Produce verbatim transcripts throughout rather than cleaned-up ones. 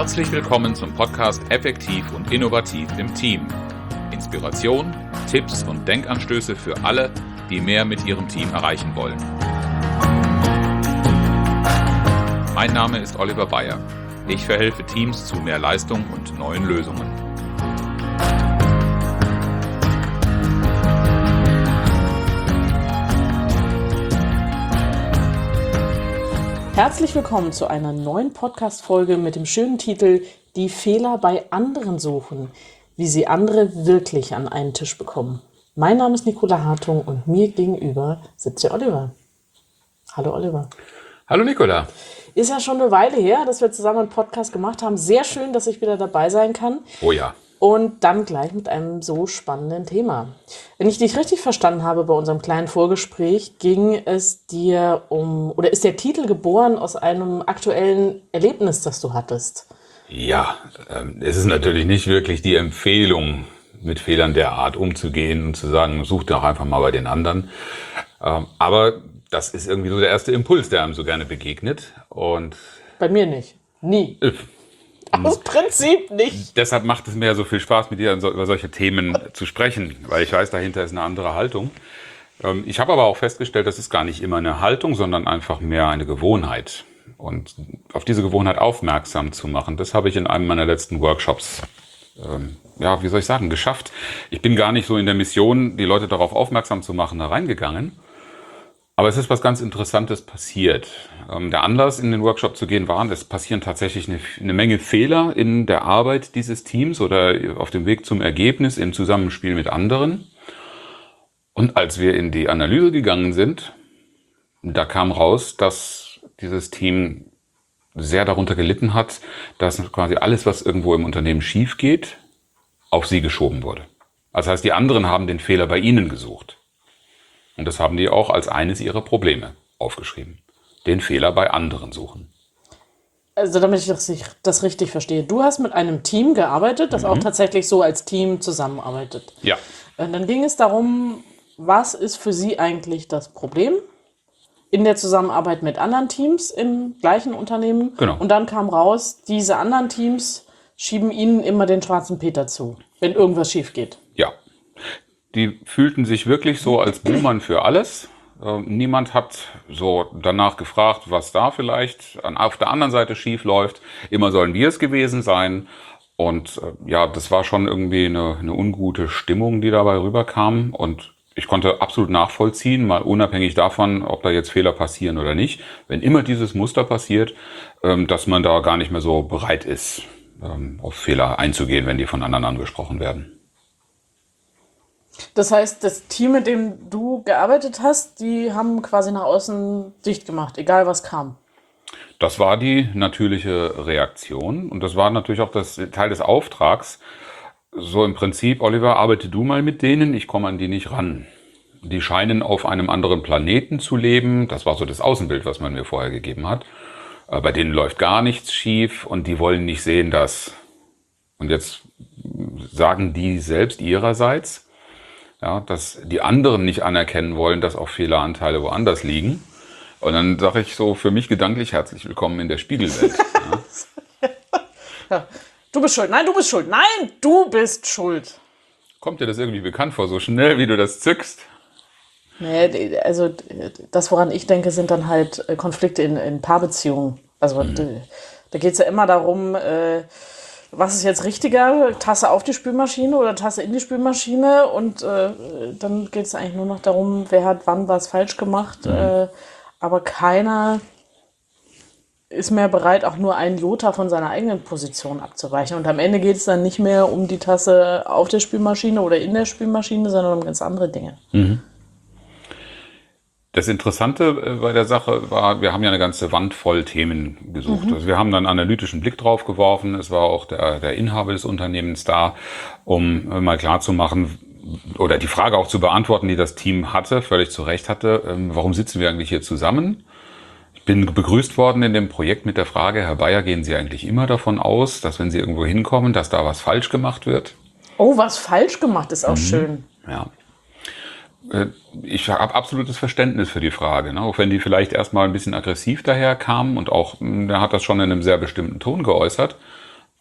Herzlich willkommen zum Podcast Effektiv und Innovativ im Team. Inspiration, Tipps und Denkanstöße für alle, die mehr mit ihrem Team erreichen wollen. Mein Name ist Oliver Bayer. Ich verhelfe Teams zu mehr Leistung und neuen Lösungen. Herzlich willkommen zu einer neuen Podcast-Folge mit dem schönen Titel Die Fehler bei anderen suchen, wie sie andere wirklich an einen Tisch bekommen. Mein Name ist Nicola Hartung und mir gegenüber sitzt der Oliver. Hallo Oliver. Hallo Nicola. Ist ja schon eine Weile her, dass wir zusammen einen Podcast gemacht haben. Sehr schön, dass ich wieder dabei sein kann. Oh ja. Und dann gleich mit einem so spannenden Thema. Wenn ich dich richtig verstanden habe bei unserem kleinen Vorgespräch, ging es dir um, oder ist der Titel geboren aus einem aktuellen Erlebnis, das du hattest? Ja, ähm, es ist natürlich nicht wirklich die Empfehlung, mit Fehlern der Art umzugehen und zu sagen, such doch einfach mal bei den anderen. Ähm, aber das ist irgendwie so der erste Impuls, der einem so gerne begegnet. Und bei mir nicht. Nie. Äh, Aus Prinzip nicht. Deshalb macht es mir ja so viel Spaß, mit dir über solche Themen zu sprechen, weil ich weiß, dahinter ist eine andere Haltung. Ich habe aber auch festgestellt, das ist gar nicht immer eine Haltung, sondern einfach mehr eine Gewohnheit. Und auf diese Gewohnheit aufmerksam zu machen, das habe ich in einem meiner letzten Workshops, ähm, ja, wie soll ich sagen, geschafft. Ich bin gar nicht so in der Mission, die Leute darauf aufmerksam zu machen, da reingegangen. Aber es ist was ganz Interessantes passiert. Der Anlass, in den Workshop zu gehen, war, es passieren tatsächlich eine, eine Menge Fehler in der Arbeit dieses Teams oder auf dem Weg zum Ergebnis im Zusammenspiel mit anderen. Und als wir in die Analyse gegangen sind, da kam raus, dass dieses Team sehr darunter gelitten hat, dass quasi alles, was irgendwo im Unternehmen schief geht, auf sie geschoben wurde. Das heißt, die anderen haben den Fehler bei ihnen gesucht. Und das haben die auch als eines ihrer Probleme aufgeschrieben. Den Fehler bei anderen suchen. Also damit ich das, das richtig verstehe. Du hast mit einem Team gearbeitet, das mhm. auch tatsächlich so als Team zusammenarbeitet. Ja. Und dann ging es darum, was ist für Sie eigentlich das Problem in der Zusammenarbeit mit anderen Teams im gleichen Unternehmen? Genau. Und dann kam raus, diese anderen Teams schieben Ihnen immer den schwarzen Peter zu, wenn irgendwas schief geht. Ja. Die fühlten sich wirklich so als Buhmann für alles. Äh, niemand hat so danach gefragt, was da vielleicht an, auf der anderen Seite schief läuft. Immer sollen wir es gewesen sein. Und äh, ja, das war schon irgendwie eine, eine ungute Stimmung, die dabei rüberkam. Und ich konnte absolut nachvollziehen, mal unabhängig davon, ob da jetzt Fehler passieren oder nicht. Wenn immer dieses Muster passiert, ähm, dass man da gar nicht mehr so bereit ist, ähm, auf Fehler einzugehen, wenn die von anderen angesprochen werden. Das heißt, das Team, mit dem du gearbeitet hast, die haben quasi nach außen dicht gemacht, egal was kam. Das war die natürliche Reaktion und das war natürlich auch das Teil des Auftrags. So im Prinzip, Oliver, arbeite du mal mit denen, ich komme an die nicht ran. Die scheinen auf einem anderen Planeten zu leben. Das war so das Außenbild, was man mir vorher gegeben hat. Bei denen läuft gar nichts schief und die wollen nicht sehen, dass... Und jetzt sagen die selbst ihrerseits... Ja, dass die anderen nicht anerkennen wollen, dass auch Fehleranteile woanders liegen. Und dann sage ich so für mich gedanklich, herzlich willkommen in der Spiegelwelt. Ja. Ja, du bist schuld. Nein, du bist schuld. Nein, du bist schuld. Kommt dir das irgendwie bekannt vor, so schnell wie du das zückst? Nee, also das, woran ich denke, sind dann halt Konflikte in, in Paarbeziehungen. Also mhm. da, da geht es ja immer darum... Äh, was ist jetzt richtiger? Tasse auf die Spülmaschine oder Tasse in die Spülmaschine? Und äh, dann geht es eigentlich nur noch darum, wer hat wann was falsch gemacht. Mhm. Äh, aber keiner ist mehr bereit, auch nur einen Jota von seiner eigenen Position abzuweichen. Und am Ende geht es dann nicht mehr um die Tasse auf der Spülmaschine oder in der Spülmaschine, sondern um ganz andere Dinge. Mhm. Das Interessante bei der Sache war, wir haben ja eine ganze Wand voll Themen gesucht. Mhm. Also wir haben dann einen analytischen Blick drauf geworfen. Es war auch der, der Inhaber des Unternehmens da, um mal klarzumachen oder die Frage auch zu beantworten, die das Team hatte, völlig zu Recht hatte. Warum sitzen wir eigentlich hier zusammen? Ich bin begrüßt worden in dem Projekt mit der Frage, Herr Bayer, gehen Sie eigentlich immer davon aus, dass wenn Sie irgendwo hinkommen, dass da was falsch gemacht wird? Oh, was falsch gemacht ist auch mhm. schön. Ja. Ich habe absolutes Verständnis für die Frage, ne? Auch wenn die vielleicht erstmal ein bisschen aggressiv daherkam und auch, der hat das schon in einem sehr bestimmten Ton geäußert.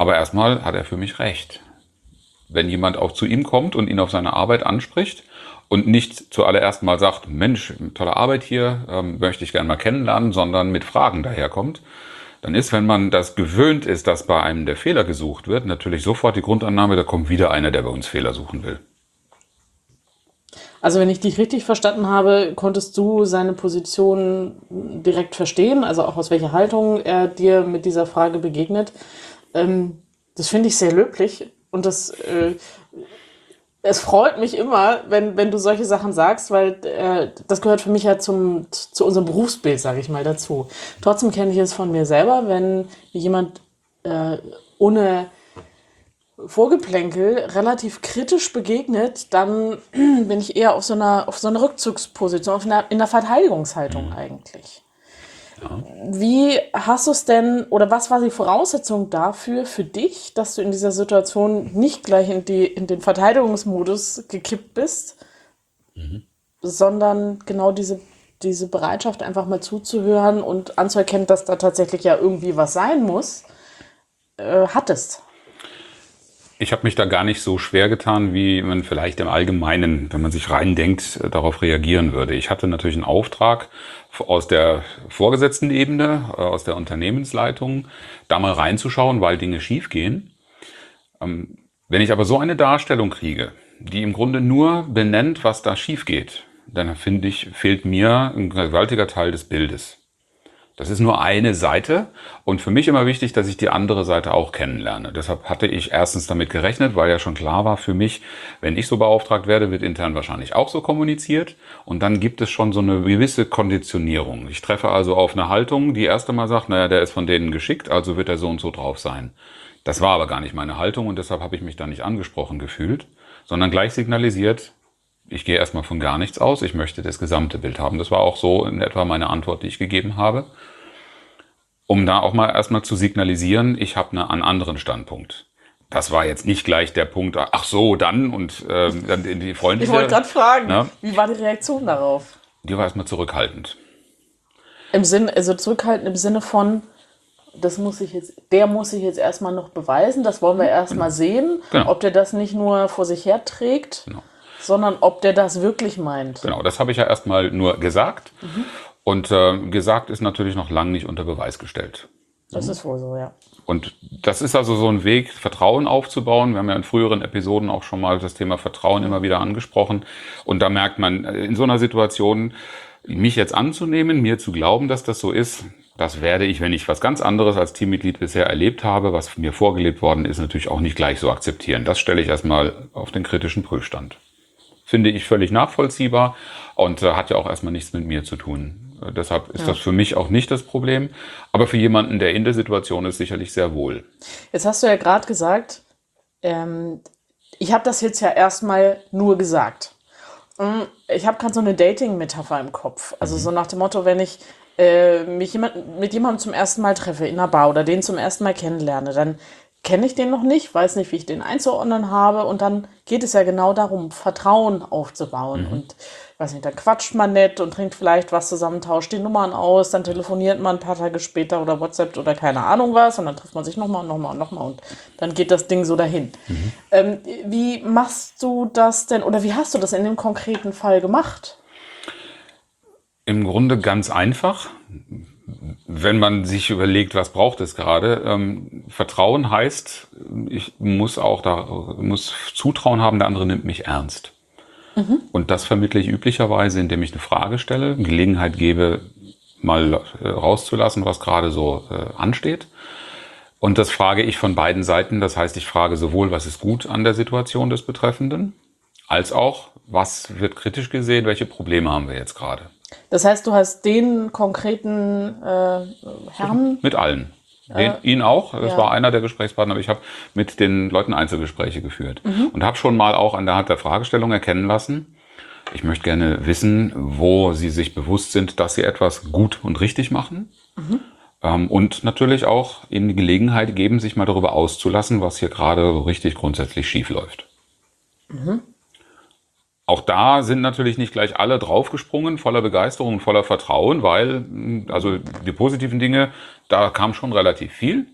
Aber erstmal hat er für mich recht. Wenn jemand auch zu ihm kommt und ihn auf seine Arbeit anspricht und nicht zuallererst mal sagt, Mensch, tolle Arbeit hier, ähm, möchte ich gerne mal kennenlernen, sondern mit Fragen daherkommt, dann ist, wenn man das gewöhnt ist, dass bei einem der Fehler gesucht wird, natürlich sofort die Grundannahme, da kommt wieder einer, der bei uns Fehler suchen will. Also wenn ich dich richtig verstanden habe, konntest du seine Position direkt verstehen, also auch aus welcher Haltung er dir mit dieser Frage begegnet. Ähm, das finde ich sehr löblich und das, äh, es freut mich immer, wenn, wenn du solche Sachen sagst, weil äh, das gehört für mich ja zum, zu unserem Berufsbild, sage ich mal, dazu. Trotzdem kenne ich es von mir selber, wenn jemand äh, ohne Vorgeplänkel relativ kritisch begegnet, dann bin ich eher auf so einer, auf so einer Rückzugsposition, auf einer, in der Verteidigungshaltung eigentlich. Ja. Wie hast du es denn, oder was war die Voraussetzung dafür, für dich, dass du in dieser Situation nicht gleich in, die, in den Verteidigungsmodus gekippt bist, mhm. sondern genau diese, diese Bereitschaft, einfach mal zuzuhören und anzuerkennen, dass da tatsächlich ja irgendwie was sein muss, äh, hattest? Ich habe mich da gar nicht so schwer getan, wie man vielleicht im Allgemeinen, wenn man sich reindenkt, darauf reagieren würde. Ich hatte natürlich einen Auftrag aus der vorgesetzten Ebene, aus der Unternehmensleitung, da mal reinzuschauen, weil Dinge schiefgehen. Wenn ich aber so eine Darstellung kriege, die im Grunde nur benennt, was da schief geht, dann finde ich, fehlt mir ein gewaltiger Teil des Bildes. Das ist nur eine Seite und für mich immer wichtig, dass ich die andere Seite auch kennenlerne. Deshalb hatte ich erstens damit gerechnet, weil ja schon klar war für mich, wenn ich so beauftragt werde, wird intern wahrscheinlich auch so kommuniziert und dann gibt es schon so eine gewisse Konditionierung. Ich treffe also auf eine Haltung, die erst einmal sagt, naja, der ist von denen geschickt, also wird er so und so drauf sein. Das war aber gar nicht meine Haltung und deshalb habe ich mich da nicht angesprochen gefühlt, sondern gleich signalisiert, ich gehe erstmal von gar nichts aus, ich möchte das gesamte Bild haben. Das war auch so in etwa meine Antwort, die ich gegeben habe, um da auch mal erstmal zu signalisieren, ich habe eine, einen anderen Standpunkt. Das war jetzt nicht gleich der Punkt, ach so, dann und äh, dann in die freundliche... Ich wollte gerade fragen, na? Wie war die Reaktion darauf? Die war erstmal zurückhaltend. Im Sinne, also zurückhaltend im Sinne von, das muss ich jetzt, der muss sich jetzt erstmal noch beweisen, das wollen wir erstmal genau. sehen, genau. ob der das nicht nur vor sich her trägt. Genau. Sondern ob der das wirklich meint. Genau, das habe ich ja erstmal nur gesagt. Mhm. Und äh, gesagt ist natürlich noch lange nicht unter Beweis gestellt. Das ist wohl so, ja. Und das ist also so ein Weg, Vertrauen aufzubauen. Wir haben ja in früheren Episoden auch schon mal das Thema Vertrauen immer wieder angesprochen. Und da merkt man, in so einer Situation, mich jetzt anzunehmen, mir zu glauben, dass das so ist, das werde ich, wenn ich was ganz anderes als Teammitglied bisher erlebt habe, was mir vorgelebt worden ist, natürlich auch nicht gleich so akzeptieren. Das stelle ich erstmal auf den kritischen Prüfstand. Finde ich völlig nachvollziehbar und äh, hat ja auch erstmal nichts mit mir zu tun. Äh, deshalb ist ja. das für mich auch nicht das Problem. Aber für jemanden, der in der Situation ist, sicherlich sehr wohl. Jetzt hast du ja gerade gesagt, ähm, ich habe das jetzt ja erstmal nur gesagt. Ich habe gerade so eine Dating-Metapher im Kopf. Also mhm. so nach dem Motto, wenn ich äh, mich jemand, mit jemandem zum ersten Mal treffe in einer Bar oder den zum ersten Mal kennenlerne, dann kenne ich den noch nicht, weiß nicht, wie ich den einzuordnen habe und dann geht es ja genau darum, Vertrauen aufzubauen mhm. und weiß nicht, da quatscht man nett und trinkt vielleicht was zusammen, tauscht die Nummern aus, dann telefoniert man ein paar Tage später oder WhatsApp oder keine Ahnung was und dann trifft man sich nochmal und nochmal und nochmal und dann geht das Ding so dahin. Mhm. Ähm, wie machst du das denn oder wie hast du das in dem konkreten Fall gemacht? Im Grunde ganz einfach. Wenn man sich überlegt, was braucht es gerade, ähm, Vertrauen heißt, ich muss auch da muss Zutrauen haben, der andere nimmt mich ernst. Mhm. Und das vermittle ich üblicherweise, indem ich eine Frage stelle, eine Gelegenheit gebe, mal äh, rauszulassen, was gerade so äh, ansteht. Und das frage ich von beiden Seiten. Das heißt, ich frage sowohl, was ist gut an der Situation des Betreffenden, als auch, was wird kritisch gesehen, welche Probleme haben wir jetzt gerade. Das heißt, du hast den konkreten äh, Herrn? Mit allen. Den, äh, ihn auch. Das ja. war einer der Gesprächspartner. Aber ich habe mit den Leuten Einzelgespräche geführt. Mhm. Und habe schon mal auch anhand der Fragestellung erkennen lassen, ich möchte gerne wissen, wo sie sich bewusst sind, dass sie etwas gut und richtig machen. Mhm. Ähm, und natürlich auch ihnen die Gelegenheit geben, sich mal darüber auszulassen, was hier gerade so richtig grundsätzlich schief läuft. Mhm. Auch da sind natürlich nicht gleich alle draufgesprungen, voller Begeisterung und voller Vertrauen, weil also die positiven Dinge, da kam schon relativ viel.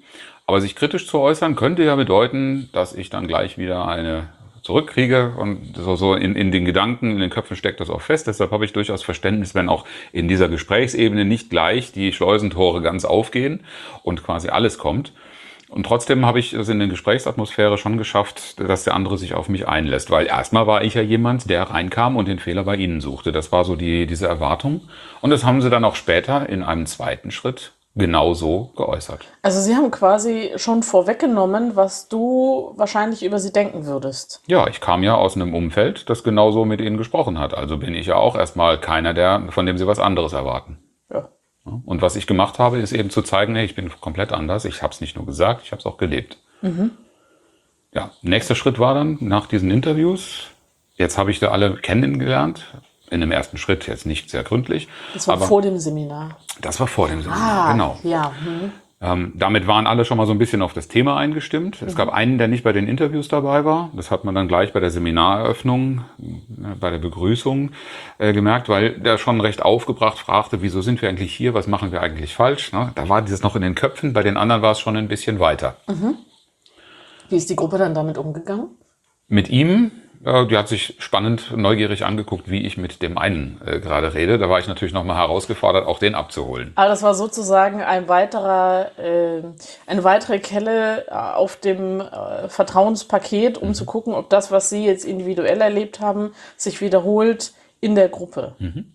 Aber sich kritisch zu äußern, könnte ja bedeuten, dass ich dann gleich wieder eine zurückkriege und so, so in, in den Gedanken, in den Köpfen steckt das auch fest. Deshalb habe ich durchaus Verständnis, wenn auch in dieser Gesprächsebene nicht gleich die Schleusentore ganz aufgehen und quasi alles kommt. Und trotzdem habe ich es in der Gesprächsatmosphäre schon geschafft, dass der andere sich auf mich einlässt. Weil erstmal war ich ja jemand, der reinkam und den Fehler bei ihnen suchte. Das war so die, diese Erwartung. Und das haben sie dann auch später in einem zweiten Schritt genauso geäußert. Also Sie haben quasi schon vorweggenommen, was du wahrscheinlich über sie denken würdest. Ja, ich kam ja aus einem Umfeld, das genauso mit ihnen gesprochen hat. Also bin ich ja auch erstmal keiner, der, von dem sie was anderes erwarten. Ja. Und was ich gemacht habe, ist eben zu zeigen, hey, ich bin komplett anders. Ich habe es nicht nur gesagt, ich habe es auch gelebt. Mhm. Ja, nächster Schritt war dann nach diesen Interviews. Jetzt habe ich da alle kennengelernt. In dem ersten Schritt jetzt nicht sehr gründlich. Das war aber vor dem Seminar. Das war vor dem Seminar, ah, genau. Ja. Hm. Ähm, damit waren alle schon mal so ein bisschen auf das Thema eingestimmt. Es mhm. gab einen, der nicht bei den Interviews dabei war. Das hat man dann gleich bei der Seminareröffnung, äh, bei der Begrüßung äh, gemerkt, weil der schon recht aufgebracht fragte, wieso sind wir eigentlich hier, was machen wir eigentlich falsch? Ne? Da war dieses noch in den Köpfen, bei den anderen war es schon ein bisschen weiter. Mhm. Wie ist die Gruppe dann damit umgegangen? Mit ihm, äh, die hat sich spannend, neugierig angeguckt, wie ich mit dem einen äh, gerade rede. Da war ich natürlich nochmal herausgefordert, auch den abzuholen. Aber das war sozusagen ein weiterer, äh, eine weitere Kelle auf dem äh, Vertrauenspaket, um mhm. zu gucken, ob das, was Sie jetzt individuell erlebt haben, sich wiederholt in der Gruppe. Mhm.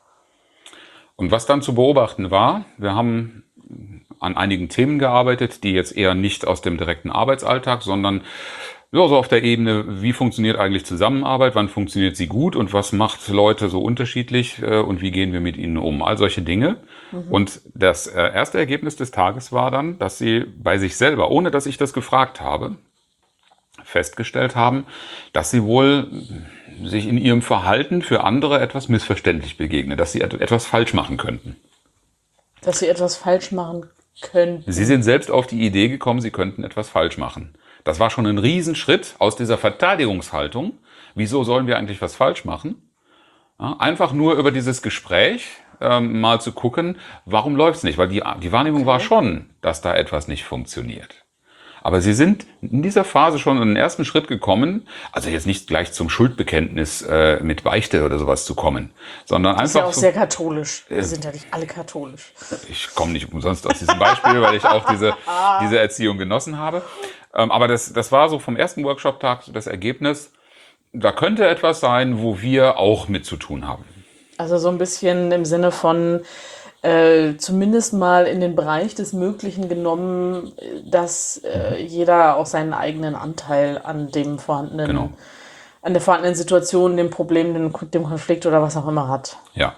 Und was dann zu beobachten war, wir haben an einigen Themen gearbeitet, die jetzt eher nicht aus dem direkten Arbeitsalltag, sondern ja, so auf der Ebene, wie funktioniert eigentlich Zusammenarbeit, wann funktioniert sie gut und was macht Leute so unterschiedlich äh, und wie gehen wir mit ihnen um, all solche Dinge. Mhm. Und das äh, erste Ergebnis des Tages war dann, dass sie bei sich selber, ohne dass ich das gefragt habe, festgestellt haben, dass sie wohl sich in ihrem Verhalten für andere etwas missverständlich begegnen, dass sie etwas falsch machen könnten. Dass sie etwas falsch machen könnten. Sie sind selbst auf die Idee gekommen, sie könnten etwas falsch machen. Das war schon ein Riesenschritt aus dieser Verteidigungshaltung. Wieso sollen wir eigentlich was falsch machen? Ja, einfach nur über dieses Gespräch ähm, mal zu gucken, warum läuft's nicht? Weil die, die Wahrnehmung okay. war schon, dass da etwas nicht funktioniert. Aber sie sind in dieser Phase schon in den ersten Schritt gekommen, also jetzt nicht gleich zum Schuldbekenntnis äh, mit Beichte oder sowas zu kommen, sondern das einfach... Das ist ja auch sehr katholisch. Wir äh, sind ja nicht alle katholisch. Ich komme nicht umsonst aus diesem Beispiel, weil ich auch diese, diese Erziehung genossen habe. Ähm, aber das, das war so vom ersten Workshop-Tag das Ergebnis, da könnte etwas sein, wo wir auch mit zu tun haben. Also so ein bisschen im Sinne von... Äh, zumindest mal in den Bereich des Möglichen genommen, dass äh, jeder auch seinen eigenen Anteil an dem vorhandenen, genau. an der vorhandenen Situation, dem Problem, dem, dem Konflikt oder was auch immer hat. Ja.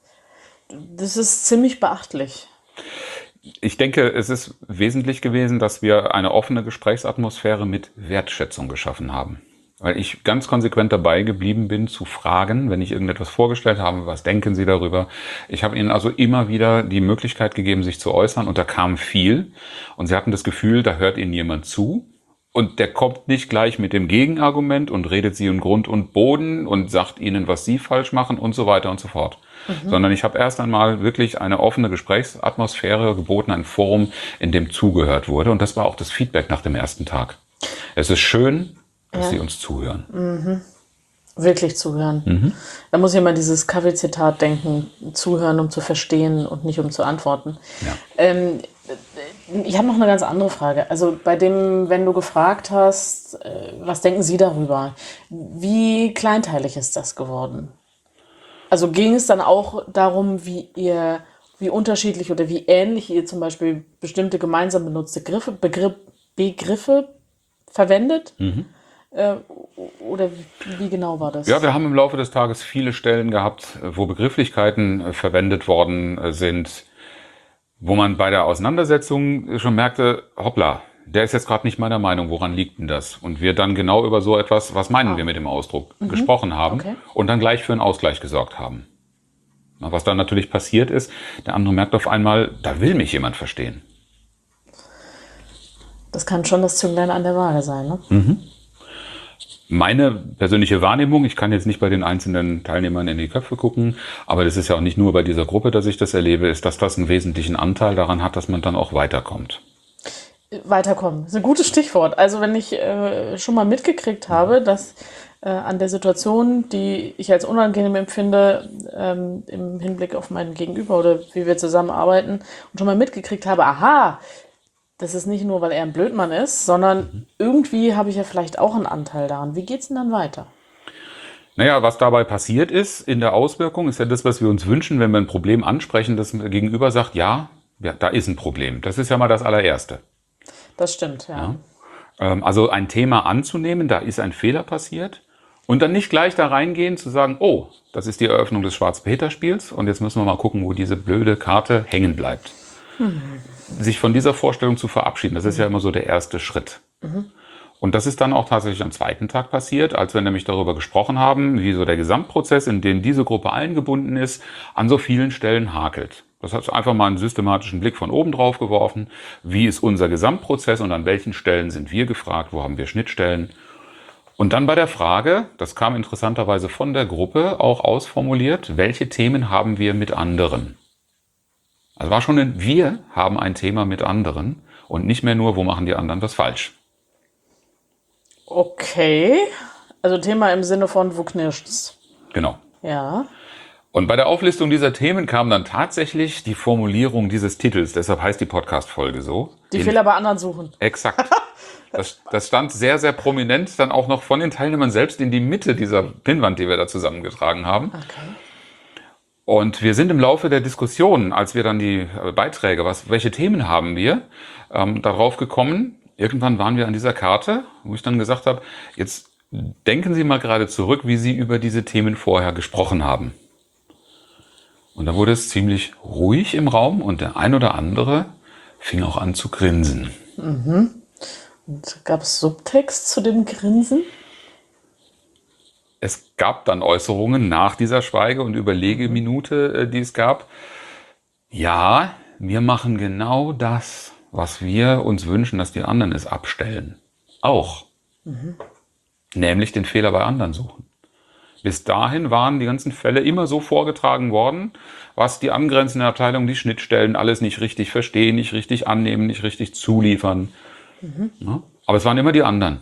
Das ist ziemlich beachtlich. Ich denke, es ist wesentlich gewesen, dass wir eine offene Gesprächsatmosphäre mit Wertschätzung geschaffen haben. Weil ich ganz konsequent dabei geblieben bin, zu fragen, wenn ich irgendetwas vorgestellt habe, was denken Sie darüber? Ich habe Ihnen also immer wieder die Möglichkeit gegeben, sich zu äußern und da kam viel. Und Sie hatten das Gefühl, da hört Ihnen jemand zu und der kommt nicht gleich mit dem Gegenargument und redet Sie in Grund und Boden und sagt Ihnen, was Sie falsch machen und so weiter und so fort. Mhm. Sondern ich habe erst einmal wirklich eine offene Gesprächsatmosphäre geboten, ein Forum, in dem zugehört wurde. Und das war auch das Feedback nach dem ersten Tag. Es ist schön, dass ja. Sie uns zuhören. Mhm. Wirklich zuhören. Mhm. Da muss ich immer dieses Kaffee-Zitat denken, zuhören, um zu verstehen und nicht um zu antworten. Ja. Ähm, ich habe noch eine ganz andere Frage. Also bei dem, wenn du gefragt hast, äh, was denken Sie darüber? Wie kleinteilig ist das geworden? Also ging es dann auch darum, wie ihr, wie unterschiedlich oder wie ähnlich ihr zum Beispiel bestimmte gemeinsam benutzte Begriffe, Begriff, Begriffe verwendet? Mhm. Oder wie genau war das? Ja, wir haben im Laufe des Tages viele Stellen gehabt, wo Begrifflichkeiten verwendet worden sind, wo man bei der Auseinandersetzung schon merkte, hoppla, der ist jetzt gerade nicht meiner Meinung, woran liegt denn das? Und wir dann genau über so etwas, was meinen ah. wir mit dem Ausdruck, mhm. gesprochen haben okay. und dann gleich für einen Ausgleich gesorgt haben. Was dann natürlich passiert ist, der andere merkt auf einmal, da will mich jemand verstehen. Das kann schon das Zünglein an der Waage sein, ne? Mhm. Meine persönliche Wahrnehmung, ich kann jetzt nicht bei den einzelnen Teilnehmern in die Köpfe gucken, aber das ist ja auch nicht nur bei dieser Gruppe, dass ich das erlebe, ist, dass das einen wesentlichen Anteil daran hat, dass man dann auch weiterkommt. Weiterkommen. Das ist ein gutes Stichwort. Also wenn ich äh, schon mal mitgekriegt habe, dass äh, an der Situation, die ich als unangenehm empfinde, ähm, im Hinblick auf meinen Gegenüber oder wie wir zusammenarbeiten, und schon mal mitgekriegt habe, aha, das ist nicht nur, weil er ein Blödmann ist, sondern mhm. irgendwie habe ich ja vielleicht auch einen Anteil daran. Wie geht's denn dann weiter? Naja, was dabei passiert ist in der Auswirkung, ist ja das, was wir uns wünschen, wenn wir ein Problem ansprechen, das Gegenüber sagt, ja, ja, da ist ein Problem. Das ist ja mal das allererste. Das stimmt, ja. ja. Ähm, also ein Thema anzunehmen, da ist ein Fehler passiert und dann nicht gleich da reingehen zu sagen, oh, das ist die Eröffnung des Schwarz-Peter-Spiels und jetzt müssen wir mal gucken, wo diese blöde Karte hängen bleibt. Mhm. Sich von dieser Vorstellung zu verabschieden, das ist mhm. ja immer so der erste Schritt. Mhm. Und das ist dann auch tatsächlich am zweiten Tag passiert, als wir nämlich darüber gesprochen haben, wie so der Gesamtprozess, in den diese Gruppe eingebunden ist, an so vielen Stellen hakelt. Das hat einfach mal einen systematischen Blick von oben drauf geworfen. Wie ist unser Gesamtprozess und an welchen Stellen sind wir gefragt? Wo haben wir Schnittstellen? Und dann bei der Frage, das kam interessanterweise von der Gruppe auch ausformuliert, welche Themen haben wir mit anderen? Also war schon ein Wir haben ein Thema mit anderen und nicht mehr nur, wo machen die anderen was falsch. Okay, also Thema im Sinne von, wo knirscht's? Genau. Ja. Und bei der Auflistung dieser Themen kam dann tatsächlich die Formulierung dieses Titels, deshalb heißt die Podcast-Folge so. Die Fehler bei anderen suchen. Exakt. Das, das stand sehr, sehr prominent dann auch noch von den Teilnehmern selbst in die Mitte dieser Pinnwand, die wir da zusammengetragen haben. Okay. Und wir sind im Laufe der Diskussion, als wir dann die Beiträge, was, welche Themen haben wir, ähm, darauf gekommen. Irgendwann waren wir an dieser Karte, wo ich dann gesagt habe, jetzt denken Sie mal gerade zurück, wie Sie über diese Themen vorher gesprochen haben. Und da wurde es ziemlich ruhig im Raum und der ein oder andere fing auch an zu grinsen. Mhm. Und gab es Subtext zu dem Grinsen? Es gab dann Äußerungen nach dieser Schweige- und Überlegeminute, die es gab. Ja, wir machen genau das, was wir uns wünschen, dass die anderen es abstellen. Auch. Mhm. Nämlich den Fehler bei anderen suchen. Bis dahin waren die ganzen Fälle immer so vorgetragen worden, was die angrenzenden Abteilungen, die Schnittstellen, alles nicht richtig verstehen, nicht richtig annehmen, nicht richtig zuliefern. Mhm. Ja, aber es waren immer die anderen.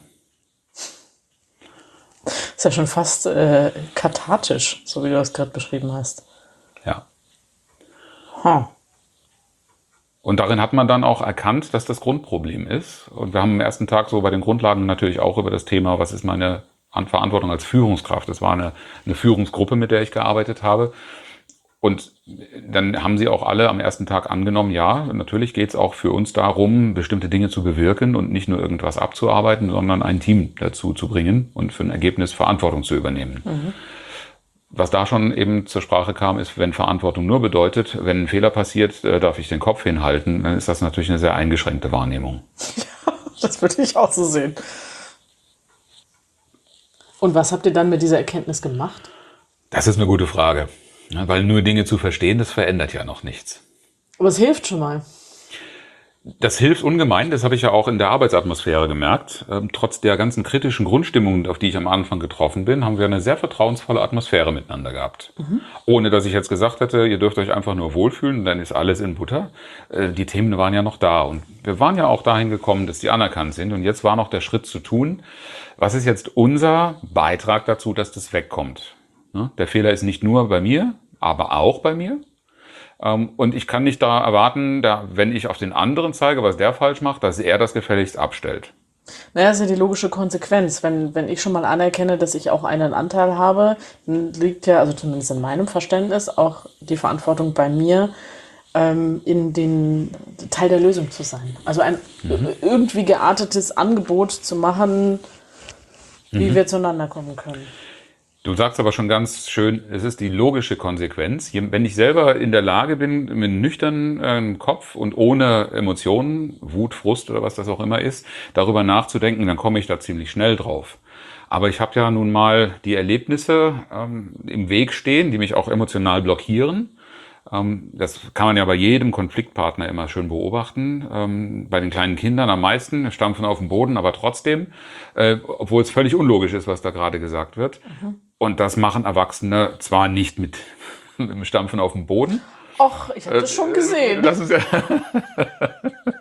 Ist ja schon fast äh, kathartisch, so wie du das gerade beschrieben hast. Ja. Huh. Und darin hat man dann auch erkannt, dass das Grundproblem ist. Und wir haben am ersten Tag so bei den Grundlagen natürlich auch über das Thema, was ist meine Verantwortung als Führungskraft. Das war eine, eine Führungsgruppe, mit der ich gearbeitet habe. Und dann haben sie auch alle am ersten Tag angenommen, ja, natürlich geht es auch für uns darum, bestimmte Dinge zu bewirken und nicht nur irgendwas abzuarbeiten, sondern ein Team dazu zu bringen und für ein Ergebnis Verantwortung zu übernehmen. Mhm. Was da schon eben zur Sprache kam, ist, wenn Verantwortung nur bedeutet, wenn ein Fehler passiert, darf ich den Kopf hinhalten, dann ist das natürlich eine sehr eingeschränkte Wahrnehmung. Ja, das würde ich auch so sehen. Und was habt ihr dann mit dieser Erkenntnis gemacht? Das ist eine gute Frage. Ja, weil nur Dinge zu verstehen, das verändert ja noch nichts. Aber es hilft schon mal. Das hilft ungemein, das habe ich ja auch in der Arbeitsatmosphäre gemerkt. Ähm, trotz der ganzen kritischen Grundstimmung, auf die ich am Anfang getroffen bin, haben wir eine sehr vertrauensvolle Atmosphäre miteinander gehabt. Mhm. Ohne dass ich jetzt gesagt hätte, ihr dürft euch einfach nur wohlfühlen, dann ist alles in Butter. Äh, die Themen waren ja noch da und wir waren ja auch dahin gekommen, dass die anerkannt sind. Und jetzt war noch der Schritt zu tun, was ist jetzt unser Beitrag dazu, dass das wegkommt? Ne? Der Fehler ist nicht nur bei mir, aber auch bei mir. Und ich kann nicht da erwarten, da, wenn ich auf den anderen zeige, was der falsch macht, dass er das gefälligst abstellt. Naja, das ist ja die logische Konsequenz. Wenn, wenn ich schon mal anerkenne, dass ich auch einen Anteil habe, dann liegt ja, also zumindest in meinem Verständnis, auch die Verantwortung bei mir, ähm, in den Teil der Lösung zu sein. Also ein mhm. irgendwie geartetes Angebot zu machen, wie mhm. wir zueinander kommen können. Du sagst aber schon ganz schön, es ist die logische Konsequenz. Wenn ich selber in der Lage bin, mit nüchternem Kopf und ohne Emotionen, Wut, Frust oder was das auch immer ist, darüber nachzudenken, dann komme ich da ziemlich schnell drauf. Aber ich habe ja nun mal die Erlebnisse ähm, im Weg stehen, die mich auch emotional blockieren. Ähm, das kann man ja bei jedem Konfliktpartner immer schön beobachten. Ähm, bei den kleinen Kindern am meisten, stampfen auf dem Boden, aber trotzdem, äh, obwohl es völlig unlogisch ist, was da gerade gesagt wird. Mhm. Und das machen Erwachsene zwar nicht mit, mit dem Stampfen auf dem Boden. Och, ich habe das schon gesehen. Das ist ja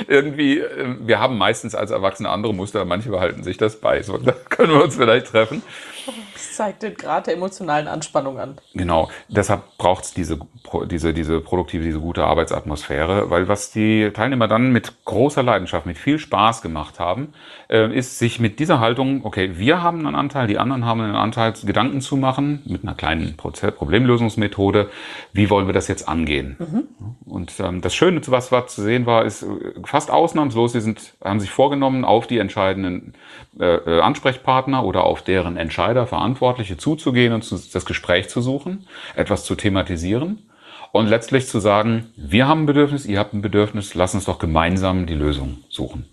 irgendwie, wir haben meistens als Erwachsene andere Muster, manche behalten sich das bei. So, da können wir uns vielleicht treffen. Das zeigt den Grad der emotionalen Anspannung an. Genau, deshalb braucht es diese, diese, diese produktive, diese gute Arbeitsatmosphäre, weil was die Teilnehmer dann mit großer Leidenschaft, mit viel Spaß gemacht haben, äh, ist sich mit dieser Haltung, okay, wir haben einen Anteil, die anderen haben einen Anteil, Gedanken zu machen, mit einer kleinen Prozess, Problemlösungsmethode, wie wollen wir das jetzt angehen? Mhm. Und ähm, das Schöne, was, was zu sehen war, ist fast ausnahmslos, sie sind, haben sich vorgenommen, auf die entscheidenden äh, Ansprechpartner oder auf deren Entscheider, Verantwortliche zuzugehen und zu, das Gespräch zu suchen, etwas zu thematisieren und letztlich zu sagen, wir haben ein Bedürfnis, ihr habt ein Bedürfnis, lass uns doch gemeinsam die Lösung suchen.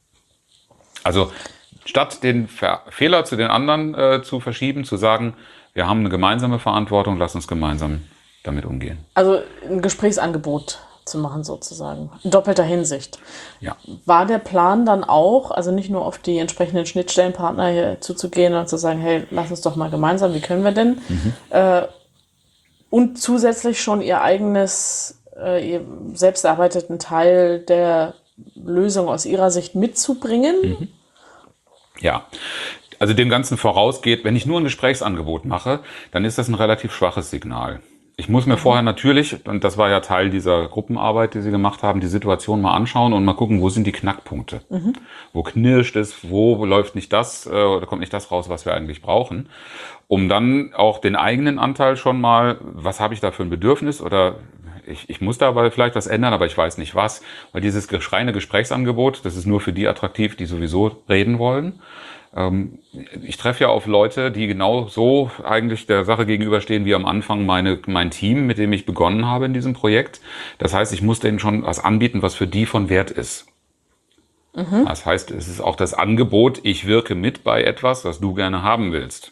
Also statt den Ver- Fehler zu den anderen äh, zu verschieben, zu sagen, wir haben eine gemeinsame Verantwortung, lass uns gemeinsam damit umgehen. Also ein Gesprächsangebot zu machen sozusagen, in doppelter Hinsicht. Ja. War der Plan dann auch, also nicht nur auf die entsprechenden Schnittstellenpartner hier zuzugehen und zu sagen, hey, lass uns doch mal gemeinsam, wie können wir denn? Mhm. Äh, und zusätzlich schon ihr eigenes, äh, ihr selbst erarbeiteten Teil der Lösung aus ihrer Sicht mitzubringen? Mhm. Ja, also dem Ganzen vorausgeht, wenn ich nur ein Gesprächsangebot mache, dann ist das ein relativ schwaches Signal. Ich muss mir vorher natürlich, und das war ja Teil dieser Gruppenarbeit, die Sie gemacht haben, die Situation mal anschauen und mal gucken, wo sind die Knackpunkte? Mhm. Wo knirscht es, wo läuft nicht das äh, oder kommt nicht das raus, was wir eigentlich brauchen? Um dann auch den eigenen Anteil schon mal, was habe ich da für ein Bedürfnis oder ich, ich muss da aber vielleicht was ändern, aber ich weiß nicht was. Weil dieses reine Gesprächsangebot, das ist nur für die attraktiv, die sowieso reden wollen. Ich treffe ja auf Leute, die genau so eigentlich der Sache gegenüberstehen wie am Anfang meine, mein Team, mit dem ich begonnen habe in diesem Projekt. Das heißt, ich muss denen schon was anbieten, was für die von Wert ist. Mhm. Das heißt, es ist auch das Angebot, ich wirke mit bei etwas, was du gerne haben willst.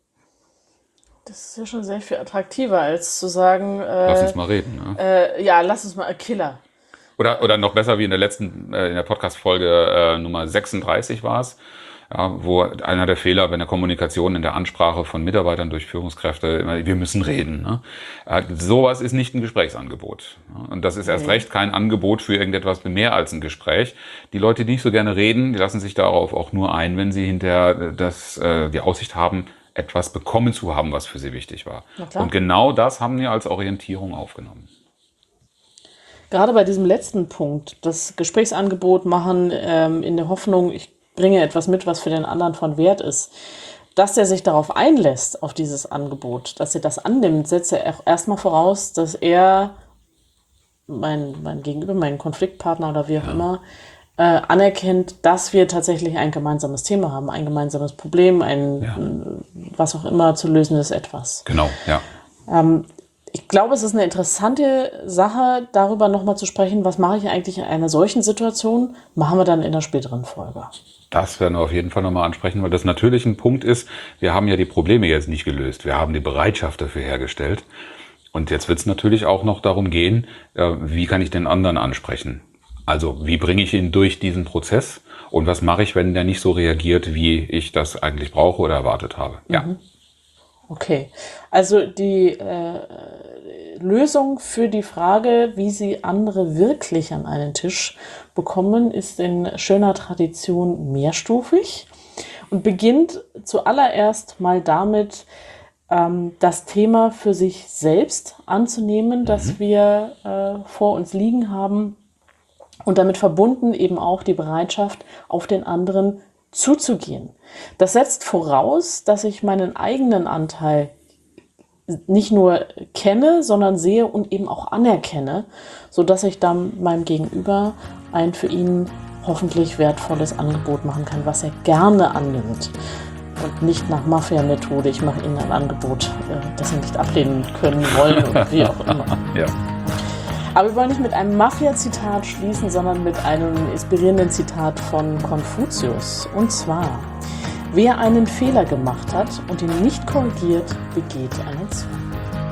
Das ist ja schon sehr viel attraktiver, als zu sagen, äh, lass uns mal reden. Ne? Äh, ja, lass uns mal, äh, Killer. Oder, oder noch besser wie in der letzten, äh, in der Podcast-Folge äh, Nummer sechsunddreißig war es. Ja, wo einer der Fehler bei der Kommunikation in der Ansprache von Mitarbeitern durch Führungskräfte immer, wir müssen reden. Ne? Äh, sowas ist nicht ein Gesprächsangebot. Ja? Und das ist erst okay. recht kein Angebot für irgendetwas mehr als ein Gespräch. Die Leute, die nicht so gerne reden, die lassen sich darauf auch nur ein, wenn sie hinterher das, äh, die Aussicht haben, etwas bekommen zu haben, was für sie wichtig war. Und genau das haben wir als Orientierung aufgenommen. Gerade bei diesem letzten Punkt, das Gesprächsangebot machen ähm, in der Hoffnung, ich bringe etwas mit, was für den anderen von Wert ist. Dass der sich darauf einlässt, auf dieses Angebot, dass er das annimmt, setzt er auch erstmal voraus, dass er, mein, mein Gegenüber, mein Konfliktpartner oder wie auch ja. immer, äh, anerkennt, dass wir tatsächlich ein gemeinsames Thema haben, ein gemeinsames Problem, ein ja. was auch immer zu lösendes Etwas. Genau, ja. Ähm, Ich glaube, es ist eine interessante Sache, darüber nochmal zu sprechen, was mache ich eigentlich in einer solchen Situation, machen wir dann in der späteren Folge. Das werden wir auf jeden Fall nochmal ansprechen, weil das natürlich ein Punkt ist, wir haben ja die Probleme jetzt nicht gelöst, wir haben die Bereitschaft dafür hergestellt. Und jetzt wird es natürlich auch noch darum gehen, wie kann ich den anderen ansprechen? Also wie bringe ich ihn durch diesen Prozess und was mache ich, wenn der nicht so reagiert, wie ich das eigentlich brauche oder erwartet habe? Ja. Mhm. Okay, also die äh, Lösung für die Frage, wie Sie andere wirklich an einen Tisch bekommen, ist in schöner Tradition mehrstufig und beginnt zuallererst mal damit, ähm, das Thema für sich selbst anzunehmen, mhm. das wir äh, vor uns liegen haben und damit verbunden eben auch die Bereitschaft, auf den anderen zuzugehen. Das setzt voraus, dass ich meinen eigenen Anteil nicht nur kenne, sondern sehe und eben auch anerkenne, sodass ich dann meinem Gegenüber ein für ihn hoffentlich wertvolles Angebot machen kann, was er gerne annimmt. Und nicht nach Mafia-Methode, ich mache Ihnen ein Angebot, das Sie nicht ablehnen können, wollen oder wie auch immer. Ja. Aber wir wollen nicht mit einem Mafia-Zitat schließen, sondern mit einem inspirierenden Zitat von Konfuzius. Und zwar, wer einen Fehler gemacht hat und ihn nicht korrigiert, begeht einen Zwang.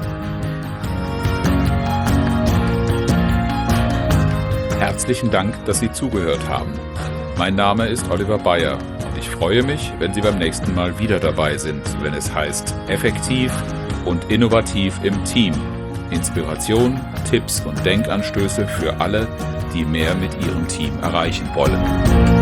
Herzlichen Dank, dass Sie zugehört haben. Mein Name ist Oliver Bayer und ich freue mich, wenn Sie beim nächsten Mal wieder dabei sind, wenn es heißt Effektiv und innovativ im Team. Inspiration, Tipps und Denkanstöße für alle, die mehr mit ihrem Team erreichen wollen.